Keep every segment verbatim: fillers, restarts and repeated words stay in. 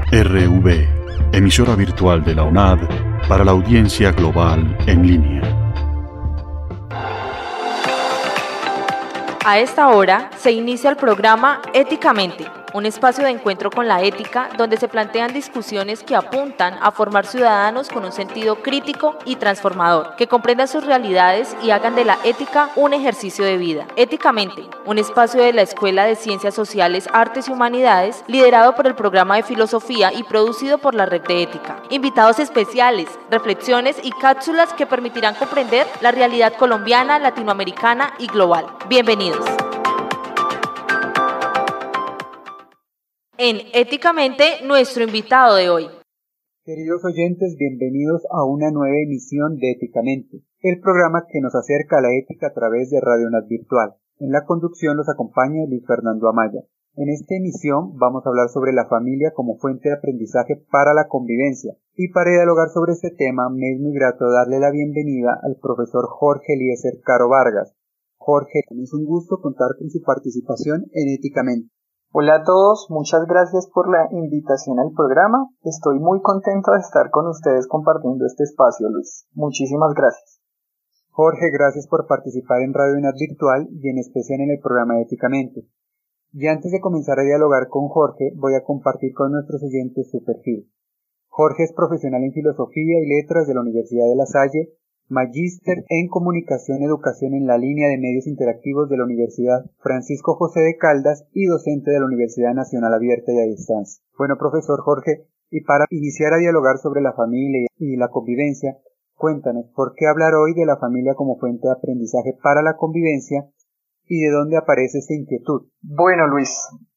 R V, emisora virtual de la U N A D para la audiencia global en línea. A esta hora se inicia el programa Éticamente, un espacio de encuentro con la ética donde se plantean discusiones que apuntan a formar ciudadanos con un sentido crítico y transformador, que comprendan sus realidades y hagan de la ética un ejercicio de vida. Éticamente, un espacio de la Escuela de Ciencias Sociales, Artes y Humanidades, liderado por el programa de Filosofía y producido por la Red de Ética. Invitados especiales, reflexiones y cápsulas que permitirán comprender la realidad colombiana, latinoamericana y global. Bienvenidos. En Éticamente, nuestro invitado de hoy. Queridos oyentes, bienvenidos a una nueva emisión de Éticamente, el programa que nos acerca a la ética a través de Radio U N A D Virtual. En la conducción los acompaña Luis Fernando Amaya. En esta emisión vamos a hablar sobre la familia como fuente de aprendizaje para la convivencia. Y para dialogar sobre este tema, me es muy grato darle la bienvenida al profesor Jorge Eliezer Caro Vargas. Jorge, es un gusto contar con su participación en Éticamente. Hola a todos, muchas gracias por la invitación al programa. Estoy muy contento de estar con ustedes compartiendo este espacio, Luis. Muchísimas gracias. Jorge, gracias por participar en Radio U N A D Virtual y en especial en el programa Éticamente. Y antes de comenzar a dialogar con Jorge, voy a compartir con nuestros oyentes su perfil. Jorge es profesional en Filosofía y Letras de la Universidad de La Salle, magíster en Comunicación y Educación en la línea de Medios Interactivos de la Universidad Francisco José de Caldas y docente de la Universidad Nacional Abierta y a Distancia. Bueno, profesor Jorge, y para iniciar a dialogar sobre la familia y la convivencia, cuéntanos, ¿por qué hablar hoy de la familia como fuente de aprendizaje para la convivencia y de dónde aparece esta inquietud? Bueno, Luis,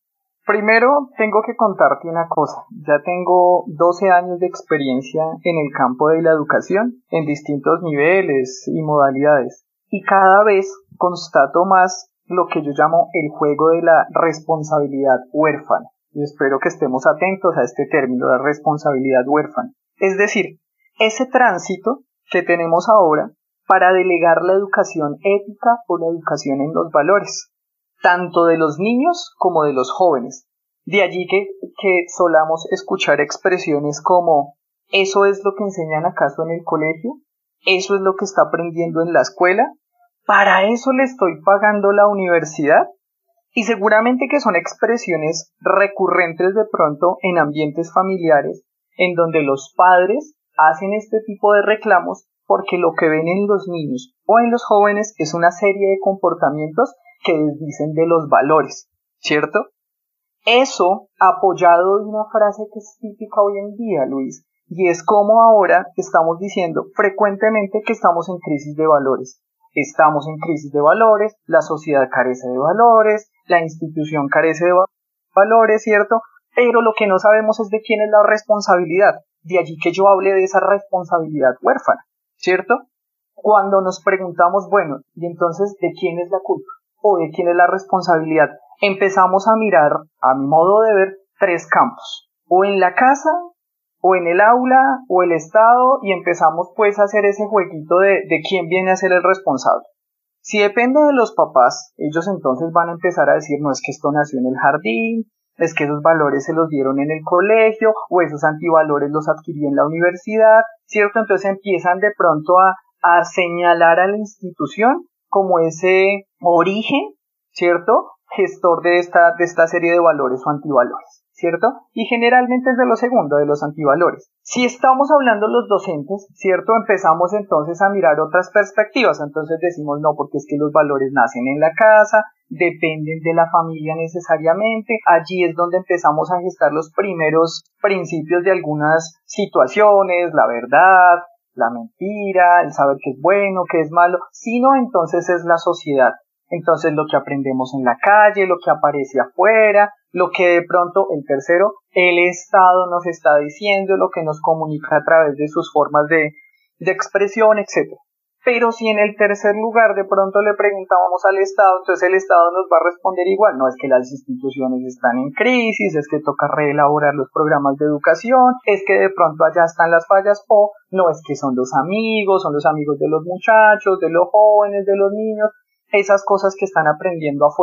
primero tengo que contarte una cosa. Ya tengo doce años de experiencia en el campo de la educación, en distintos niveles y modalidades. Y cada vez constato más lo que yo llamo el juego de la responsabilidad huérfana. Y espero que estemos atentos a este término de responsabilidad huérfana. Es decir, ese tránsito que tenemos ahora para delegar la educación ética o la educación en los valores, tanto de los niños como de los jóvenes. De allí que, que solamos escuchar expresiones como ¿eso es lo que enseñan acaso en el colegio? ¿Eso es lo que está aprendiendo en la escuela? ¿Para eso le estoy pagando la universidad? Y seguramente que son expresiones recurrentes de pronto en ambientes familiares en donde los padres hacen este tipo de reclamos porque lo que ven en los niños o en los jóvenes es una serie de comportamientos que desdicen de los valores, ¿cierto? Eso apoyado de una frase que es típica hoy en día, Luis, y es como ahora estamos diciendo frecuentemente que estamos en crisis de valores. Estamos en crisis de valores, la sociedad carece de valores, la institución carece de valores, ¿cierto? Pero lo que no sabemos es de quién es la responsabilidad. De allí que yo hable de esa responsabilidad huérfana, ¿cierto? Cuando nos preguntamos, bueno, ¿y entonces de quién es la culpa? ¿O de quién es la responsabilidad? Empezamos a mirar, a mi modo de ver, tres campos. O en la casa, o en el aula, o el Estado, y empezamos pues a hacer ese jueguito de, de quién viene a ser el responsable. Si depende de los papás, ellos entonces van a empezar a decir, no, es que esto nació en el jardín, es que esos valores se los dieron en el colegio, o esos antivalores los adquirí en la universidad, ¿cierto? Entonces empiezan de pronto a, a señalar a la institución como ese origen, ¿cierto?, gestor de esta, de esta serie de valores o antivalores, ¿cierto? Y generalmente es de lo segundo, de los antivalores. Si estamos hablando los docentes, ¿cierto?, empezamos entonces a mirar otras perspectivas. Entonces decimos, no, porque es que los valores nacen en la casa, dependen de la familia necesariamente. Allí es donde empezamos a gestar los primeros principios de algunas situaciones, la verdad, la mentira, el saber qué es bueno, qué es malo, sino entonces es la sociedad. Entonces lo que aprendemos en la calle, lo que aparece afuera, lo que de pronto, el tercero, el Estado nos está diciendo, lo que nos comunica a través de sus formas de, de expresión, etcétera. Pero si en el tercer lugar de pronto le preguntábamos al Estado, entonces el Estado nos va a responder igual, no, es que las instituciones están en crisis, es que toca reelaborar los programas de educación, es que de pronto allá están las fallas, o no, es que son los amigos, son los amigos de los muchachos, de los jóvenes, de los niños, esas cosas que están aprendiendo afuera.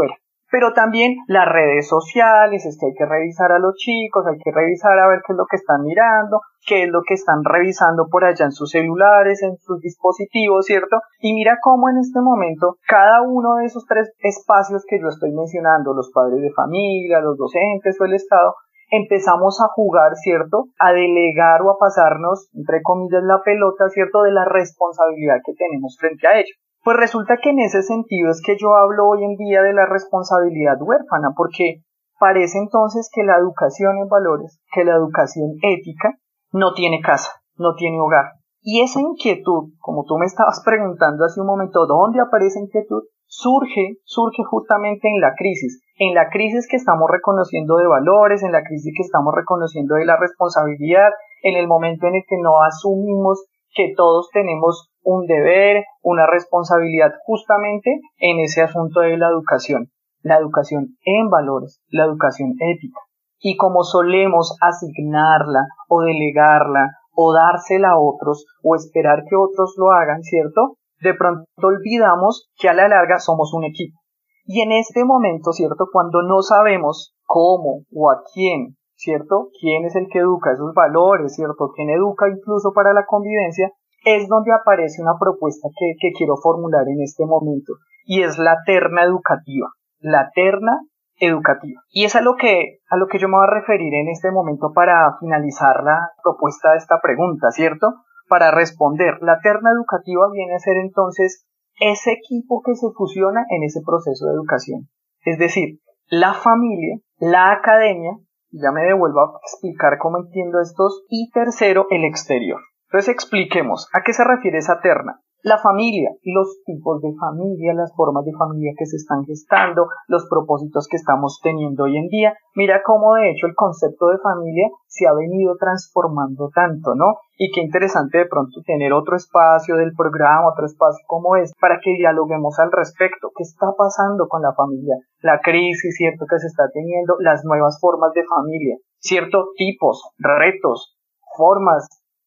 Pero también las redes sociales, es que hay que revisar a los chicos, hay que revisar a ver qué es lo que están mirando, qué es lo que están revisando por allá en sus celulares, en sus dispositivos, ¿cierto? Y mira cómo en este momento cada uno de esos tres espacios que yo estoy mencionando, los padres de familia, los docentes o el Estado, empezamos a jugar, ¿cierto? A delegar o a pasarnos, entre comillas, la pelota, ¿cierto? De la responsabilidad que tenemos frente a ello. Pues resulta que en ese sentido es que yo hablo hoy en día de la responsabilidad huérfana, porque parece entonces que la educación en valores, que la educación ética, no tiene casa, no tiene hogar. Y esa inquietud, como tú me estabas preguntando hace un momento, ¿dónde aparece inquietud? Surge, surge justamente en la crisis, en la crisis que estamos reconociendo de valores, en la crisis que estamos reconociendo de la responsabilidad, en el momento en el que no asumimos que todos tenemos un deber, una responsabilidad justamente en ese asunto de la educación, la educación en valores, la educación ética. Y como solemos asignarla o delegarla o dársela a otros o esperar que otros lo hagan, ¿cierto? De pronto olvidamos que a la larga somos un equipo. Y en este momento, ¿cierto? Cuando no sabemos cómo o a quién, ¿cierto? ¿Quién es el que educa esos valores, ¿cierto? ¿Quién educa incluso para la convivencia? Es donde aparece una propuesta que, que quiero formular en este momento, y es la terna educativa, la terna educativa. Y es a lo que, a lo que yo me voy a referir en este momento para finalizar la propuesta de esta pregunta, ¿cierto? Para responder, la terna educativa viene a ser entonces ese equipo que se fusiona en ese proceso de educación. Es decir, la familia, la academia, ya me devuelvo a explicar cómo entiendo estos, y tercero, el exterior. Entonces expliquemos, ¿a qué se refiere esa terna? La familia, los tipos de familia, las formas de familia que se están gestando, los propósitos que estamos teniendo hoy en día. Mira cómo de hecho el concepto de familia se ha venido transformando tanto, ¿no? Y qué interesante de pronto tener otro espacio del programa, otro espacio como este, para que dialoguemos al respecto. ¿Qué está pasando con la familia? La crisis, ¿cierto?, que se está teniendo, las nuevas formas de familia, ¿cierto? Tipos, retos, formas,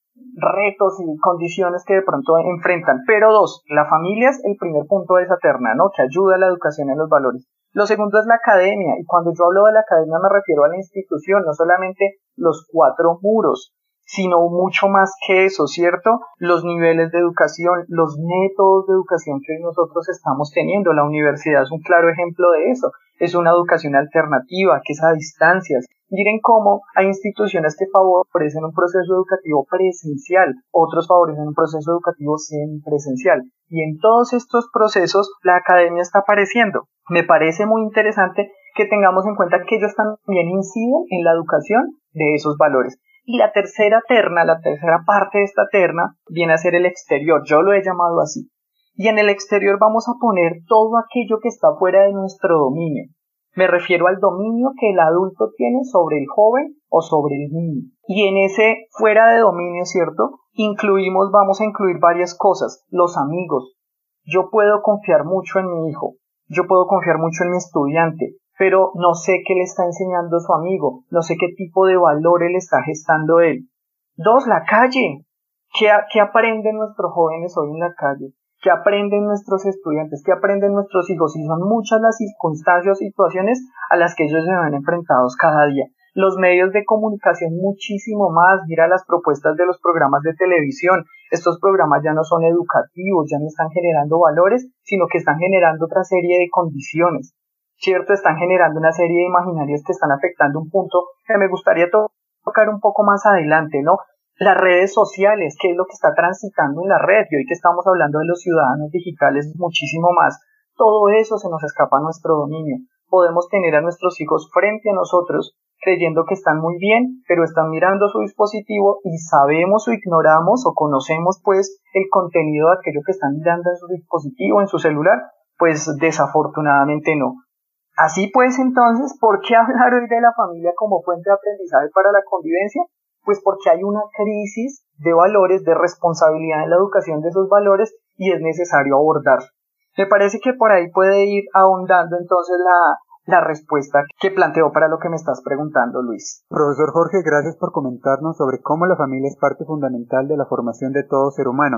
retos y condiciones que de pronto enfrentan. Pero dos, la familia es el primer punto de esa terna, ¿no?, que ayuda a la educación en los valores. Lo segundo es la academia, y cuando yo hablo de la academia me refiero a la institución, no solamente los cuatro muros, sino mucho más que eso, ¿cierto? Los niveles de educación, los métodos de educación que nosotros estamos teniendo. La universidad es un claro ejemplo de eso. Es una educación alternativa, que es a distancias. Miren cómo hay instituciones que favorecen un proceso educativo presencial, otros favorecen un proceso educativo semipresencial. Y en todos estos procesos la academia está apareciendo. Me parece muy interesante que tengamos en cuenta que ellos también inciden en la educación de esos valores. Y la tercera terna, la tercera parte de esta terna, viene a ser el exterior. Yo lo he llamado así. Y en el exterior vamos a poner todo aquello que está fuera de nuestro dominio. Me refiero al dominio que el adulto tiene sobre el joven o sobre el niño. Y en ese fuera de dominio, ¿cierto?, incluimos, vamos a incluir varias cosas. Los amigos. Yo puedo confiar mucho en mi hijo. Yo puedo confiar mucho en mi estudiante, pero no sé qué le está enseñando su amigo. No sé qué tipo de valores le está gestando él. Dos, la calle. ¿Qué, qué aprenden nuestros jóvenes hoy en la calle? ¿Qué aprenden nuestros estudiantes? ¿Qué aprenden nuestros hijos? Y son muchas las circunstancias o situaciones a las que ellos se ven enfrentados cada día. Los medios de comunicación muchísimo más. Mira las propuestas de los programas de televisión. Estos programas ya no son educativos, ya no están generando valores, sino que están generando otra serie de condiciones. ¿Cierto? Están generando una serie de imaginarios que están afectando un punto que me gustaría to- tocar un poco más adelante, ¿no? Las redes sociales, ¿qué es lo que está transitando en la red? Y hoy que estamos hablando de los ciudadanos digitales, muchísimo más. Todo eso se nos escapa a nuestro dominio. Podemos tener a nuestros hijos frente a nosotros, creyendo que están muy bien, pero están mirando su dispositivo y sabemos o ignoramos o conocemos pues el contenido de aquello que están mirando en su dispositivo, en su celular. Pues desafortunadamente no. Así pues, entonces, ¿por qué hablar hoy de la familia como fuente de aprendizaje para la convivencia? Pues porque hay una crisis de valores, de responsabilidad en la educación de esos valores, y es necesario abordarlo. Me parece que por ahí puede ir ahondando entonces la, la respuesta que planteo para lo que me estás preguntando, Luis. Profesor Jorge, gracias por comentarnos sobre cómo la familia es parte fundamental de la formación de todo ser humano.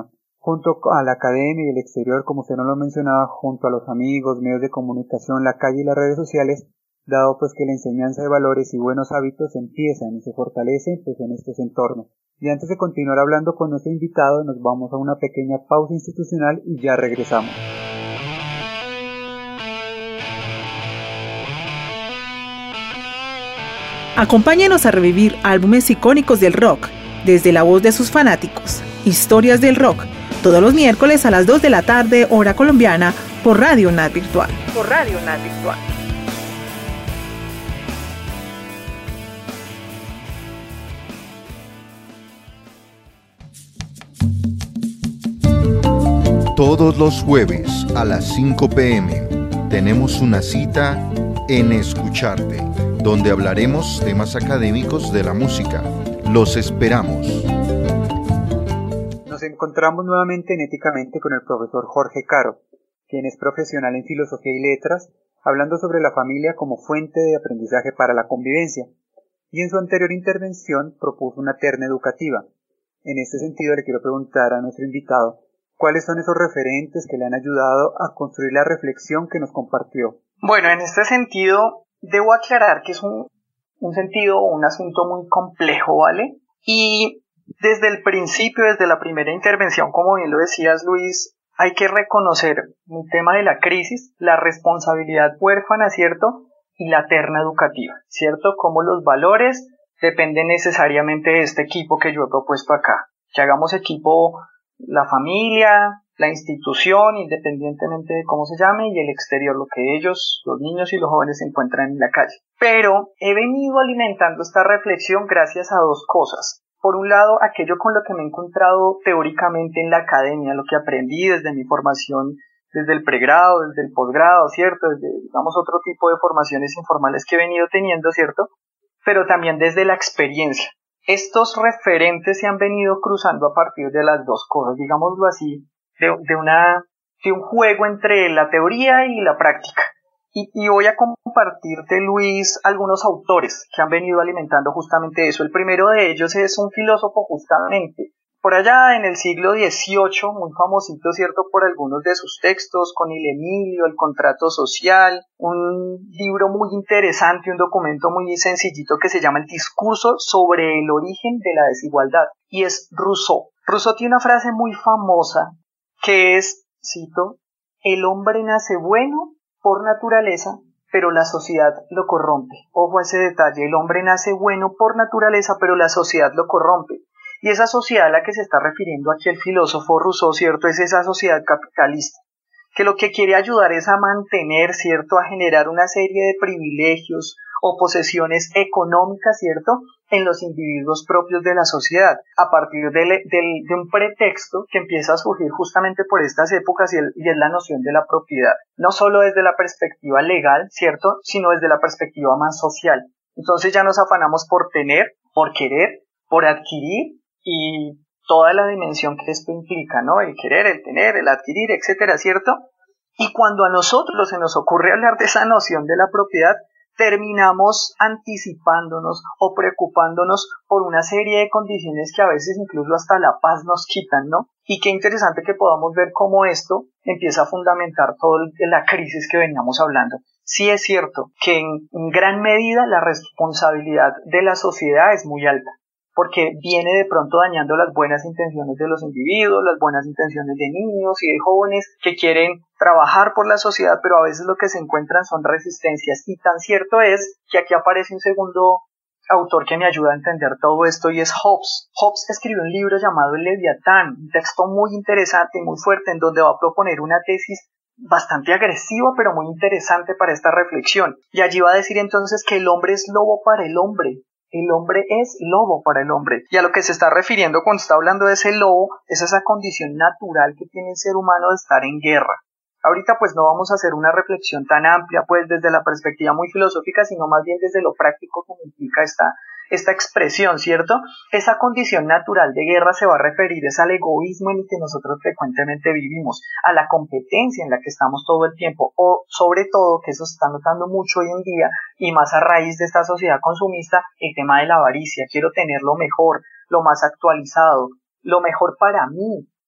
Junto a la academia y el exterior, como usted nos lo mencionaba, junto a los amigos, medios de comunicación, la calle y las redes sociales, dado pues que la enseñanza de valores y buenos hábitos empiezan y se fortalecen pues en estos entornos. Y antes de continuar hablando con nuestro invitado, nos vamos a una pequeña pausa institucional y ya regresamos. Acompáñenos a revivir álbumes icónicos del rock, desde la voz de sus fanáticos. Historias del rock, todos los miércoles a las dos de la tarde, hora colombiana, por Radio UNAD Virtual. Por Radio UNAD Virtual. Todos los jueves a las cinco p m tenemos una cita en Escucharte, donde hablaremos temas académicos de la música. Los esperamos. Nos encontramos nuevamente en Éticamente con el profesor Jorge Caro, quien es profesional en Filosofía y Letras, hablando sobre la familia como fuente de aprendizaje para la convivencia, y en su anterior intervención propuso una terna educativa. En este sentido le quiero preguntar a nuestro invitado, ¿cuáles son esos referentes que le han ayudado a construir la reflexión que nos compartió? Bueno, en este sentido, debo aclarar que es un, un sentido o un asunto muy complejo, ¿vale? Y desde el principio, desde la primera intervención, como bien lo decías, Luis, hay que reconocer el tema de la crisis, la responsabilidad huérfana, ¿cierto? Y la terna educativa, ¿cierto? Como los valores dependen necesariamente de este equipo que yo he propuesto acá. Que hagamos equipo la familia, la institución, independientemente de cómo se llame, y el exterior, lo que ellos, los niños y los jóvenes se encuentran en la calle. Pero he venido alimentando esta reflexión gracias a dos cosas. Por un lado, aquello con lo que me he encontrado teóricamente en la academia, lo que aprendí desde mi formación, desde el pregrado, desde el posgrado, ¿cierto? Desde, digamos, otro tipo de formaciones informales que he venido teniendo, ¿cierto? Pero también desde la experiencia. Estos referentes se han venido cruzando a partir de las dos cosas, digámoslo así, de, de, una, de un juego entre la teoría y la práctica. Y, y voy a compartirte, Luis, algunos autores que han venido alimentando justamente eso. El primero de ellos es un filósofo justamente, por allá en el siglo dieciocho, muy famosito, ¿cierto?, por algunos de sus textos, con Il Emilio, El contrato social, un libro muy interesante, un documento muy sencillito que se llama El discurso sobre el origen de la desigualdad, y es Rousseau. Rousseau tiene una frase muy famosa que es, cito, el hombre nace bueno por naturaleza, pero la sociedad lo corrompe. Ojo a ese detalle, el hombre nace bueno por naturaleza, pero la sociedad lo corrompe. Y esa sociedad a la que se está refiriendo aquí el filósofo Rousseau, ¿cierto?, es esa sociedad capitalista, que lo que quiere ayudar es a mantener, ¿cierto?, a generar una serie de privilegios o posesiones económicas, ¿cierto?, en los individuos propios de la sociedad, a partir de, le, de, de un pretexto que empieza a surgir justamente por estas épocas y, el, y es la noción de la propiedad, no solo desde la perspectiva legal, ¿cierto?, sino desde la perspectiva más social. Entonces ya nos afanamos por tener, por querer, por adquirir, y toda la dimensión que esto implica, ¿no? El querer, el tener, el adquirir, etcétera, ¿cierto? Y cuando a nosotros se nos ocurre hablar de esa noción de la propiedad, terminamos anticipándonos o preocupándonos por una serie de condiciones que a veces incluso hasta la paz nos quitan, ¿no? Y qué interesante que podamos ver cómo esto empieza a fundamentar toda la crisis que veníamos hablando. Sí es cierto que en, en gran medida la responsabilidad de la sociedad es muy alta, porque viene de pronto dañando las buenas intenciones de los individuos, las buenas intenciones de niños y de jóvenes que quieren trabajar por la sociedad, pero a veces lo que se encuentran son resistencias. Y tan cierto es que aquí aparece un segundo autor que me ayuda a entender todo esto, y es Hobbes. Hobbes escribió un libro llamado El Leviatán, un texto muy interesante y muy fuerte, en donde va a proponer una tesis bastante agresiva, pero muy interesante para esta reflexión. Y allí va a decir entonces que el hombre es lobo para el hombre. El hombre es lobo para el hombre. Y a lo que se está refiriendo cuando está hablando de ese lobo es esa condición natural que tiene el ser humano de estar en guerra. Ahorita pues no vamos a hacer una reflexión tan amplia pues desde la perspectiva muy filosófica, sino más bien desde lo práctico que implica esta, esta expresión, ¿cierto? Esa condición natural de guerra se va a referir es al egoísmo en el que nosotros frecuentemente vivimos, a la competencia en la que estamos todo el tiempo, o sobre todo, que eso se está notando mucho hoy en día, y más a raíz de esta sociedad consumista, el tema de la avaricia. Quiero tener lo mejor, lo más actualizado, lo mejor para mí,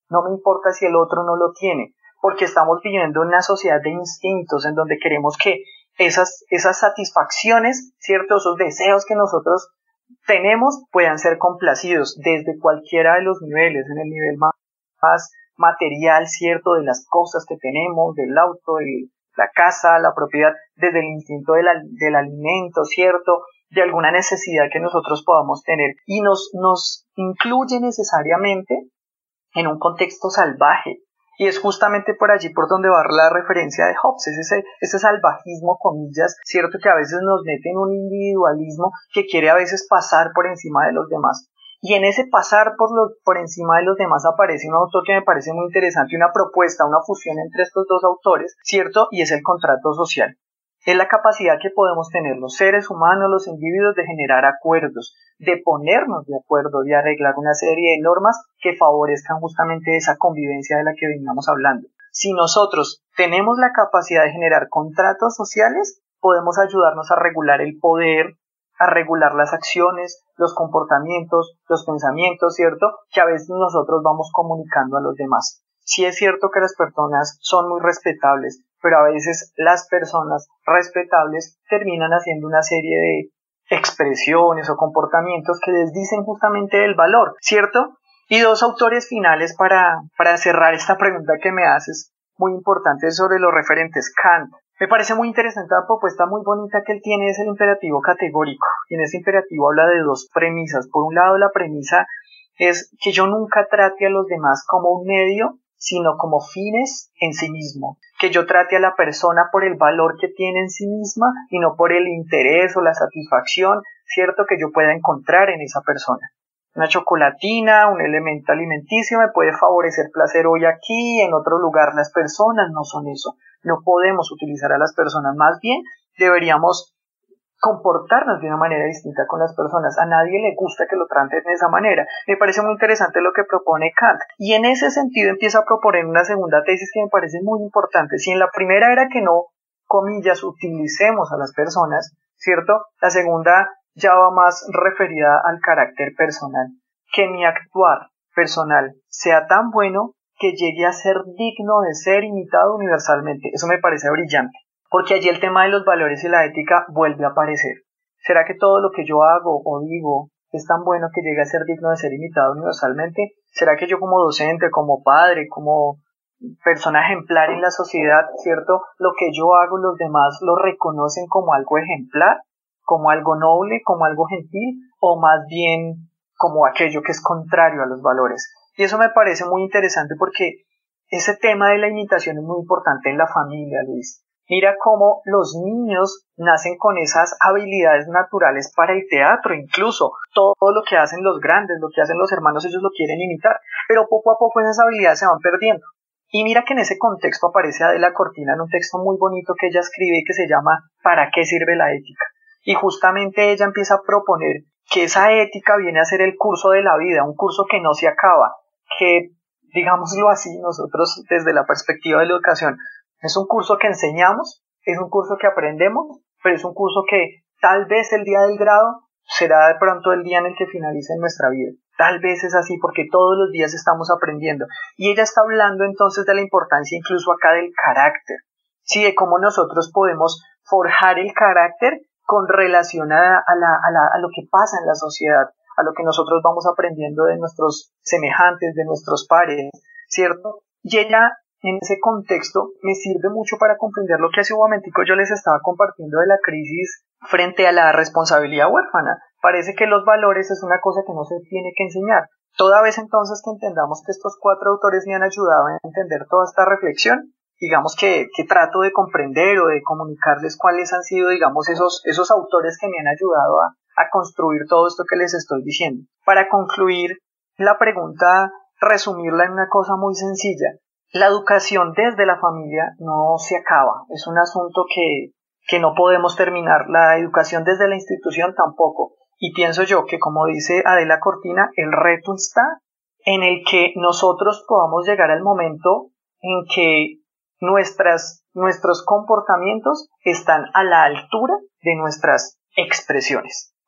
no me importa si el otro no lo tiene, porque estamos viviendo en una sociedad de instintos en donde queremos que esas, esas satisfacciones, ¿cierto? Esos deseos que nosotros tenemos puedan ser complacidos desde cualquiera de los niveles, en el nivel más, más material, ¿cierto? De las cosas que tenemos, del auto, de la casa, la propiedad, desde el instinto del, del alimento, ¿cierto? De alguna necesidad que nosotros podamos tener y nos, nos incluye necesariamente en un contexto salvaje. Y es justamente por allí por donde va la referencia de Hobbes, es ese, ese salvajismo, comillas, cierto, que a veces nos mete en un individualismo que quiere a veces pasar por encima de los demás. Y en ese pasar por, los, por encima de los demás aparece un autor que me parece muy interesante, una propuesta, una fusión entre estos dos autores, cierto, y es el contrato social. Es la capacidad que podemos tener los seres humanos, los individuos, de generar acuerdos, de ponernos de acuerdo, de arreglar una serie de normas que favorezcan justamente esa convivencia de la que veníamos hablando. Si nosotros tenemos la capacidad de generar contratos sociales, podemos ayudarnos a regular el poder, a regular las acciones, los comportamientos, los pensamientos, ¿cierto? Que a veces nosotros vamos comunicando a los demás. Sí es cierto que las personas son muy respetables, pero a veces las personas respetables terminan haciendo una serie de expresiones o comportamientos que les dicen justamente el valor, ¿cierto? Y dos autores finales para, para cerrar esta pregunta que me haces, muy importante, sobre los referentes. Kant. Me parece muy interesante la propuesta muy bonita que él tiene, es el imperativo categórico. Y en ese imperativo habla de dos premisas. Por un lado, la premisa es que yo nunca trate a los demás como un medio, sino como fines en sí mismo, que yo trate a la persona por el valor que tiene en sí misma y no por el interés o la satisfacción, cierto, que yo pueda encontrar en esa persona. Una chocolatina, un elemento alimenticio me puede favorecer placer hoy aquí, en otro lugar. Las personas no son eso, no podemos utilizar a las personas, más bien deberíamos comportarnos de una manera distinta con las personas. A nadie le gusta que lo traten de esa manera. Me parece muy interesante lo que propone Kant, y en ese sentido empieza a proponer una segunda tesis que me parece muy importante. Si en la primera era que no, comillas, utilicemos a las personas, ¿cierto? La segunda ya va más referida al carácter personal, que mi actuar personal sea tan bueno que llegue a ser digno de ser imitado universalmente. Eso me parece brillante, porque allí el tema de los valores y la ética vuelve a aparecer. ¿Será que todo lo que yo hago o digo es tan bueno que llegue a ser digno de ser imitado universalmente? ¿Será que yo como docente, como padre, como persona ejemplar en la sociedad, ¿cierto? Lo que yo hago los demás lo reconocen como algo ejemplar, como algo noble, como algo gentil, o más bien como aquello que es contrario a los valores. Y eso me parece muy interesante porque ese tema de la imitación es muy importante en la familia, Luis. Mira cómo los niños nacen con esas habilidades naturales para el teatro, incluso todo lo que hacen los grandes, lo que hacen los hermanos, ellos lo quieren imitar, pero poco a poco esas habilidades se van perdiendo. Y mira que en ese contexto aparece Adela Cortina en un texto muy bonito que ella escribe y que se llama ¿Para qué sirve la ética? Y justamente ella empieza a proponer que esa ética viene a ser el curso de la vida, un curso que no se acaba, que, digámoslo así, nosotros desde la perspectiva de la educación, es un curso que enseñamos, es un curso que aprendemos, pero es un curso que tal vez el día del grado será de pronto el día en el que finalice nuestra vida. Tal vez es así porque todos los días estamos aprendiendo. Y ella está hablando entonces de la importancia incluso acá del carácter, sí, de cómo nosotros podemos forjar el carácter con relación a, a, la, a, la, a lo que pasa en la sociedad, a lo que nosotros vamos aprendiendo de nuestros semejantes, de nuestros pares, ¿cierto? Y ella, en ese contexto, me sirve mucho para comprender lo que hace un momentico yo les estaba compartiendo de la crisis frente a la responsabilidad huérfana. Parece que los valores es una cosa que no se tiene que enseñar. Toda vez entonces que entendamos que estos cuatro autores me han ayudado a entender toda esta reflexión, digamos que, que trato de comprender o de comunicarles cuáles han sido, digamos, esos, esos autores que me han ayudado a, a construir todo esto que les estoy diciendo. Para concluir la pregunta, resumirla en una cosa muy sencilla. La educación desde la familia no se acaba, es un asunto que, que no podemos terminar. La educación desde la institución tampoco. Y pienso yo que, como dice Adela Cortina, el reto está en el que nosotros podamos llegar al momento en que Nuestras, nuestros comportamientos están a la altura de nuestras expresiones.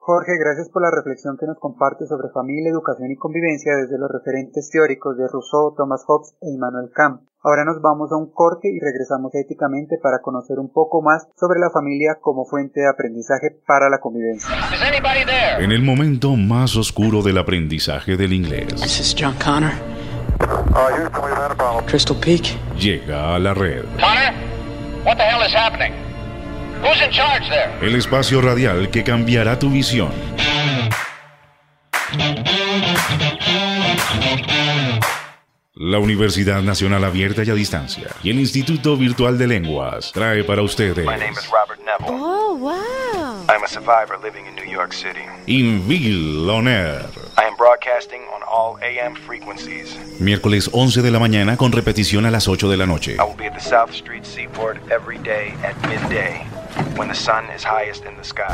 Jorge, gracias por la reflexión que nos comparte sobre familia, educación y convivencia desde los referentes teóricos de Rousseau, Thomas Hobbes e Immanuel Kant. Ahora nos vamos a un corte y regresamos a Éticamente para conocer un poco más sobre la familia como fuente de aprendizaje para la convivencia. En el momento más oscuro del aprendizaje del inglés, This is John Connor. Crystal Peak. llega a la red. Connor, what the hell is happening? Who's in charge there? El espacio radial que cambiará tu visión. La Universidad Nacional Abierta y a Distancia y el Instituto Virtual de Lenguas trae para ustedes My name is Robert Neville. Oh, wow. I'm a survivor living in New York City. Invil On Air. I am broadcasting on all A M frequencies. Miércoles once de la mañana con repetición a las ocho de la noche. I will be at the South Street Seaport every day at midday, when the sun is highest in the sky.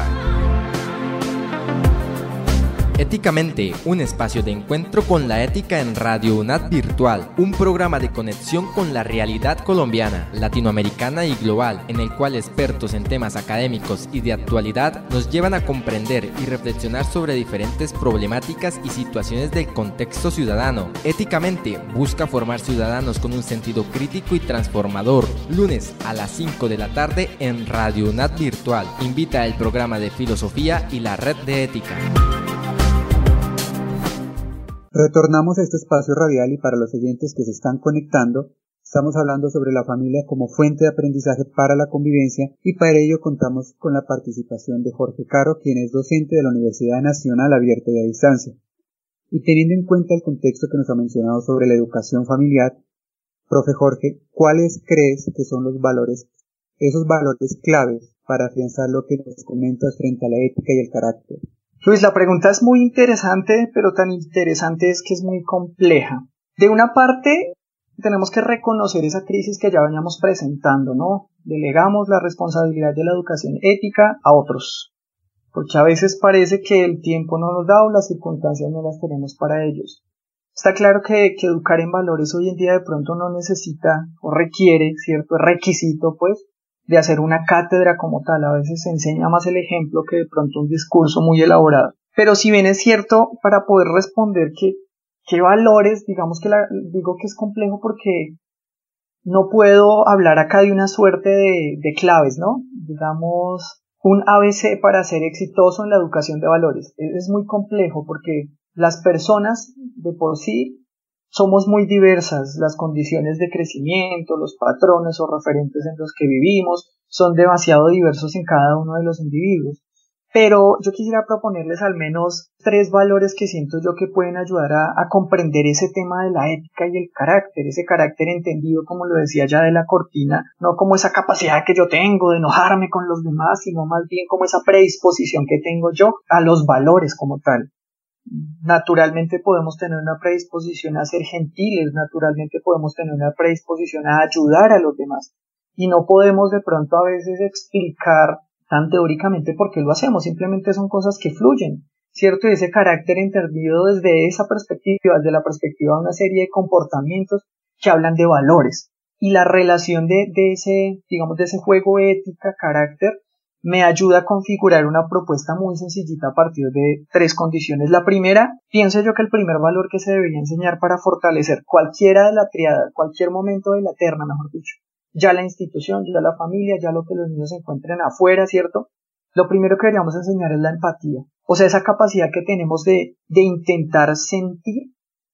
Éticamente, un espacio de encuentro con la ética en Radio UNAD Virtual, un programa de conexión con la realidad colombiana, latinoamericana y global, en el cual expertos en temas académicos y de actualidad nos llevan a comprender y reflexionar sobre diferentes problemáticas y situaciones del contexto ciudadano. Éticamente, busca formar ciudadanos con un sentido crítico y transformador. Lunes a las cinco de la tarde en Radio UNAD Virtual. Invita el programa de filosofía y la red de ética. Retornamos a este espacio radial y para los oyentes que se están conectando, estamos hablando sobre la familia como fuente de aprendizaje para la convivencia y para ello contamos con la participación de Jorge Caro, quien es docente de la Universidad Nacional Abierta y a Distancia. Y teniendo en cuenta el contexto que nos ha mencionado sobre la educación familiar, profe Jorge, ¿cuáles crees que son los valores, esos valores claves para afianzar lo que nos comentas frente a la ética y el carácter? Luis, la pregunta es muy interesante, pero tan interesante es que es muy compleja. De una parte, tenemos que reconocer esa crisis que ya veníamos presentando, ¿no? Delegamos la responsabilidad de la educación ética a otros, porque a veces parece que el tiempo no nos da o las circunstancias no las tenemos para ellos. Está claro que, que educar en valores hoy en día de pronto no necesita o requiere cierto requisito, pues, de hacer una cátedra como tal. A veces se enseña más el ejemplo que de pronto un discurso muy elaborado. Pero si bien es cierto, para poder responder que, qué valores, digamos que la, digo que es complejo porque no puedo hablar acá de una suerte de, de claves, ¿no? Digamos, un A B C para ser exitoso en la educación de valores. Es, es muy complejo porque las personas de por sí somos muy diversas, las condiciones de crecimiento, los patrones o referentes en los que vivimos son demasiado diversos en cada uno de los individuos. Pero yo quisiera proponerles al menos tres valores que siento yo que pueden ayudar a, a comprender ese tema de la ética y el carácter, ese carácter entendido, como lo decía ya de la cortina, no como esa capacidad que yo tengo de enojarme con los demás, sino más bien como esa predisposición que tengo yo a los valores como tal. Naturalmente podemos tener una predisposición a ser gentiles, naturalmente podemos tener una predisposición a ayudar a los demás y no podemos de pronto a veces explicar tan teóricamente por qué lo hacemos, simplemente son cosas que fluyen, ¿cierto? Y ese carácter entendido desde esa perspectiva, desde la perspectiva de una serie de comportamientos que hablan de valores y la relación de, de ese, digamos, de ese juego ética, carácter, me ayuda a configurar una propuesta muy sencillita a partir de tres condiciones. La primera, pienso yo que el primer valor que se debería enseñar para fortalecer cualquiera de la triada, cualquier momento de la terna, mejor dicho, ya la institución, ya la familia, ya lo que los niños se encuentren afuera, ¿cierto? Lo primero que deberíamos enseñar es la empatía. O sea, esa capacidad que tenemos de, de intentar sentir,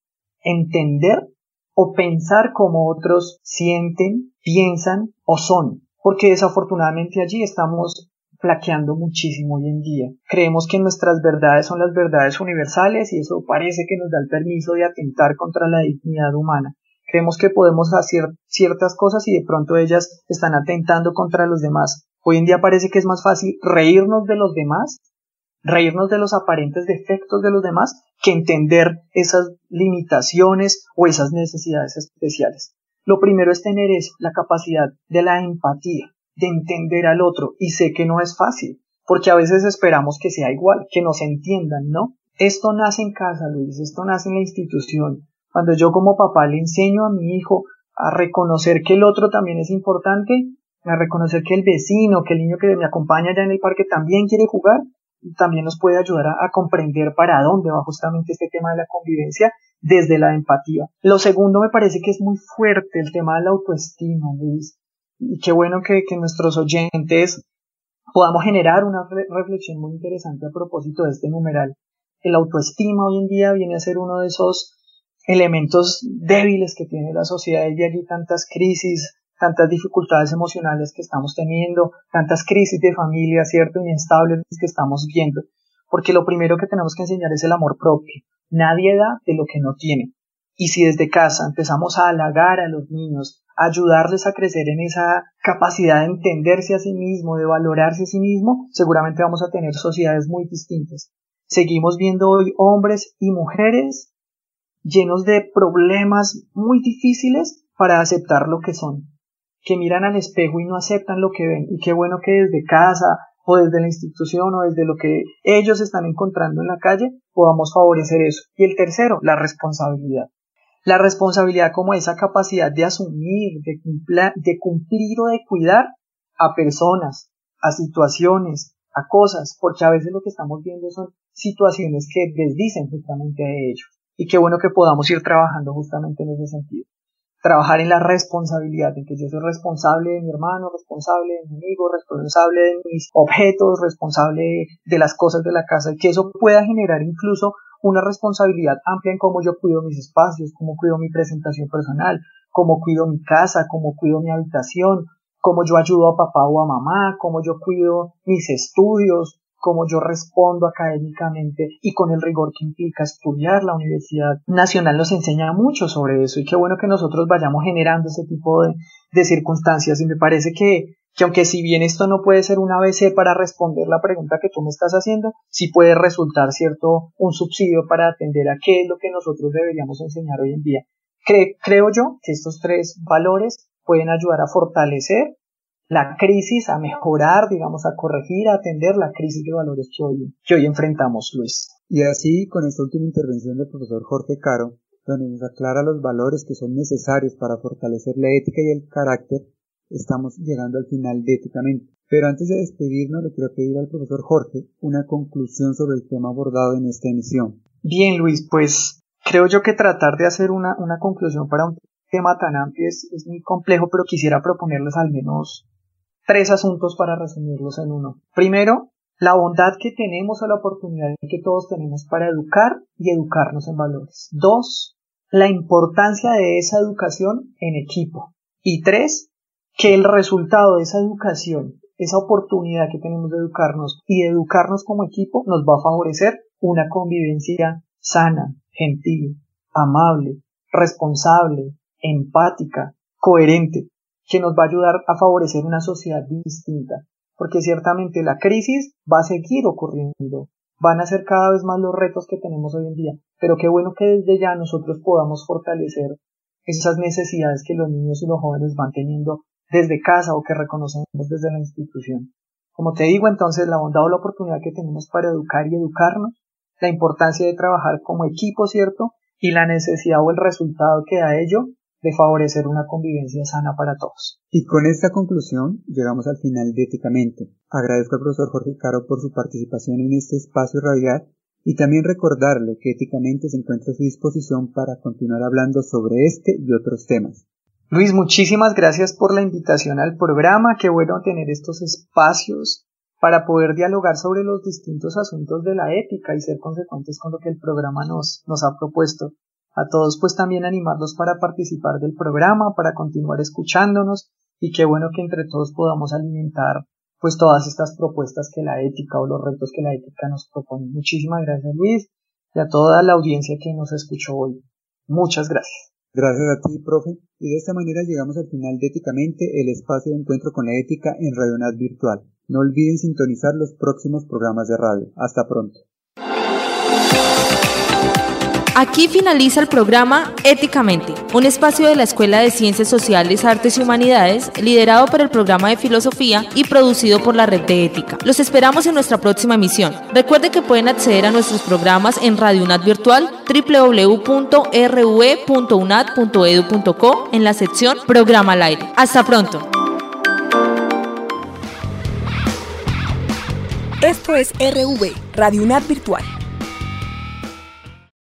entender o pensar como otros sienten, piensan o son. Porque desafortunadamente allí estamos flaqueando muchísimo hoy en día. Creemos que nuestras verdades son las verdades universales y eso parece que nos da el permiso de atentar contra la dignidad humana. Creemos que podemos hacer ciertas cosas y de pronto ellas están atentando contra los demás. Hoy en día parece que es más fácil reírnos de los demás, reírnos de los aparentes defectos de los demás, que entender esas limitaciones o esas necesidades especiales. Lo primero es tener eso, la capacidad de la empatía, de entender al otro, y sé que no es fácil, porque a veces esperamos que sea igual, que nos entiendan, ¿no? Esto nace en casa, Luis, esto nace en la institución. Cuando yo como papá le enseño a mi hijo a reconocer que el otro también es importante, a reconocer que el vecino, que el niño que me acompaña allá en el parque también quiere jugar, también nos puede ayudar a, a comprender para dónde va justamente este tema de la convivencia desde la empatía. Lo segundo me parece que es muy fuerte el tema de la autoestima, Luis, y qué bueno que, que nuestros oyentes podamos generar una re- reflexión muy interesante a propósito de este numeral. El autoestima hoy en día viene a ser uno de esos elementos débiles que tiene la sociedad, y de allí tantas crisis, tantas dificultades emocionales que estamos teniendo, tantas crisis de familia, cierto, inestables que estamos viendo, porque lo primero que tenemos que enseñar es el amor propio. Nadie da de lo que no tiene, y si desde casa empezamos a halagar a los niños, a ayudarles a crecer en esa capacidad de entenderse a sí mismo, de valorarse a sí mismo, seguramente vamos a tener sociedades muy distintas. Seguimos viendo hoy hombres y mujeres llenos de problemas muy difíciles para aceptar lo que son, que miran al espejo y no aceptan lo que ven, y qué bueno que desde casa o desde la institución o desde lo que ellos están encontrando en la calle podamos favorecer eso. Y el tercero, la responsabilidad. La responsabilidad como esa capacidad de asumir, de, cumpla, de cumplir o de cuidar a personas, a situaciones, a cosas, porque a veces lo que estamos viendo son situaciones que desdicen justamente de ello. Y qué bueno que podamos ir trabajando justamente en ese sentido. Trabajar en la responsabilidad, en que yo soy responsable de mi hermano, responsable de mi amigo, responsable de mis objetos, responsable de las cosas de la casa, y que eso pueda generar incluso una responsabilidad amplia en cómo yo cuido mis espacios, cómo cuido mi presentación personal, cómo cuido mi casa, cómo cuido mi habitación, cómo yo ayudo a papá o a mamá, cómo yo cuido mis estudios, cómo yo respondo académicamente y con el rigor que implica estudiar. La Universidad Nacional nos enseña mucho sobre eso, y qué bueno que nosotros vayamos generando ese tipo de, de circunstancias. Y me parece que, que aunque si bien esto no puede ser un A B C para responder la pregunta que tú me estás haciendo, sí puede resultar, cierto, un subsidio para atender a qué es lo que nosotros deberíamos enseñar hoy en día. Cre- creo yo que estos tres valores pueden ayudar a fortalecer la crisis, a mejorar, digamos, a corregir, a atender la crisis de valores que hoy, que hoy enfrentamos, Luis. Y así, con esta última intervención del profesor Jorge Caro, donde nos aclara los valores que son necesarios para fortalecer la ética y el carácter, estamos llegando al final de Éticamente. Pero antes de despedirnos, le quiero pedir al profesor Jorge una conclusión sobre el tema abordado en esta emisión. Bien, Luis, pues creo yo que tratar de hacer una, una conclusión para un tema tan amplio es, es muy complejo, pero quisiera proponerles al menos tres asuntos para resumirlos en uno. Primero, la bondad que tenemos o la oportunidad que todos tenemos para educar y educarnos en valores. Dos, la importancia de esa educación en equipo. Y tres, que el resultado de esa educación, esa oportunidad que tenemos de educarnos y de educarnos como equipo, nos va a favorecer una convivencia sana, gentil, amable, responsable, empática, coherente, que nos va a ayudar a favorecer una sociedad distinta, porque ciertamente la crisis va a seguir ocurriendo, van a ser cada vez más los retos que tenemos hoy en día, pero qué bueno que desde ya nosotros podamos fortalecer esas necesidades que los niños y los jóvenes van teniendo desde casa o que reconocemos desde la institución. Como te digo, entonces, la bondad o la oportunidad que tenemos para educar y educarnos, la importancia de trabajar como equipo, ¿cierto? Y la necesidad o el resultado que da ello de favorecer una convivencia sana para todos. Y con esta conclusión llegamos al final de Éticamente. Agradezco al profesor Jorge Caro por su participación en este espacio radial y también recordarle que Éticamente se encuentra a su disposición para continuar hablando sobre este y otros temas. Luis, muchísimas gracias por la invitación al programa. Qué bueno tener estos espacios para poder dialogar sobre los distintos asuntos de la ética y ser consecuentes con lo que el programa nos, nos ha propuesto. A todos pues también animarlos para participar del programa, para continuar escuchándonos, y qué bueno que entre todos podamos alimentar pues todas estas propuestas que la ética o los retos que la ética nos propone. Muchísimas gracias, Luis, y a toda la audiencia que nos escuchó hoy. Muchas gracias. Gracias a ti, profe, y de esta manera llegamos al final de Éticamente, el espacio de encuentro con la ética en Radio N A T Virtual. No olviden sintonizar los próximos programas de radio. Hasta pronto. Aquí finaliza el programa Éticamente, un espacio de la Escuela de Ciencias Sociales, Artes y Humanidades, liderado por el programa de Filosofía y producido por la Red de Ética. Los esperamos en nuestra próxima emisión. Recuerde que pueden acceder a nuestros programas en Radio N A T Virtual, doble u doble u doble u punto r u e punto u n a t punto e d u punto co, en la sección Programa al Aire. Hasta pronto. Esto es R V, Radio UNAT Virtual.